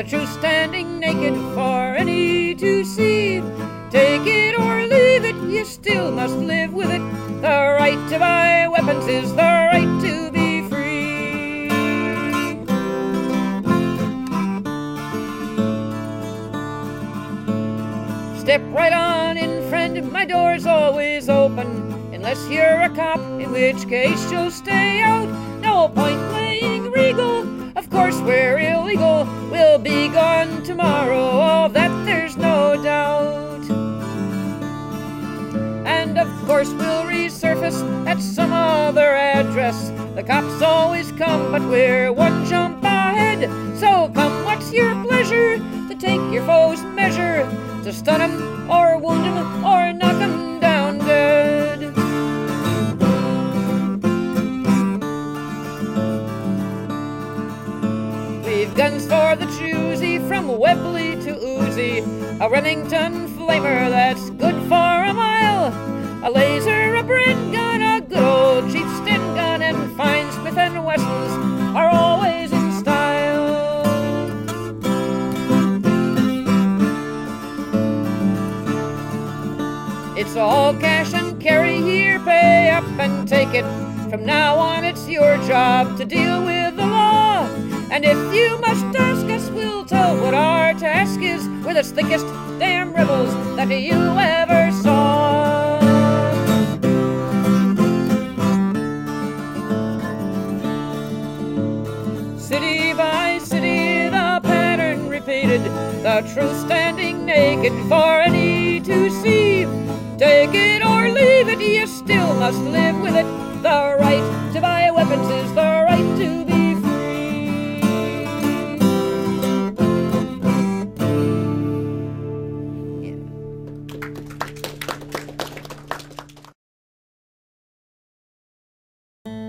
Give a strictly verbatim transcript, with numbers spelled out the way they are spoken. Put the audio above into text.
truth standing naked for any to see. Take it or leave it, you still must live with it. The right to buy weapons is the right to be free. Step right on in, friend, my door's always open. Unless you're a cop, in which case you'll stay out. No point playing regal, of course we're illegal. We'll be gone tomorrow, of that there's no doubt. And of course we'll resurface at some other address. The cops always come, but we're one jump ahead. So come, what's your pleasure? To take your foe's measure, to stun him, or wound him, or knock him down dead. We've guns for the choosy, from Webley to Uzi, a Remington flamer that's good for a mile, a laser, a Bren gun, a good old cheap Sten gun, and fine Smith and Wessons are always in style. It's all cash and carry here, pay up and take it. From now on it's your job to deal with the law. And if you must ask us, we'll tell what our task is. We're the slickest damn rebels that you ever saw. City by city, the pattern repeated, the truth standing naked for any to see. Take it or leave it, you still must live with it. The right to buy weapons is the right to be